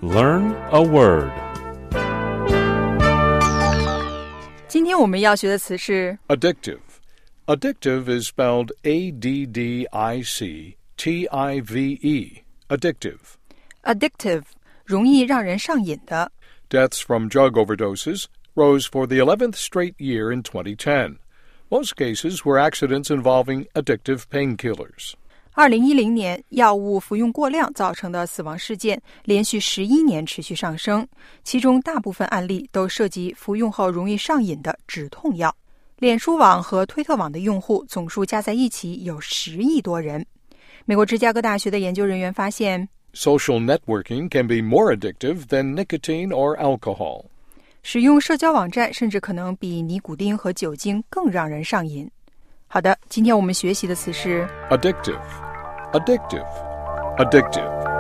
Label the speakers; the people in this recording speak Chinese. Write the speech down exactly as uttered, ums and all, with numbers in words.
Speaker 1: Learn a word.
Speaker 2: 今天我们要学的词是
Speaker 3: Addictive. Addictive is spelled A D D I C T I V E. Addictive.
Speaker 2: addictive， 容易让人上瘾的。
Speaker 3: Deaths from drug overdoses rose for the eleventh straight year in twenty ten. Most cases were accidents involving addictive painkillers.
Speaker 2: 二零一零年，药物服用过量造成的死亡事件连续十一年持续上升，其中大部分案例都涉及服用后容易上瘾的止痛药。脸书网和推特网的用户总数加在一起有十亿多人。美国芝加哥大学的研究人员发现
Speaker 3: Social networking can be more addictive than nicotine or alcohol.
Speaker 2: 使用社交网站甚至可能比尼古丁和酒精更让人上瘾。好的，今天我们学习的词是
Speaker 3: Addictive. Addictive. Addictive.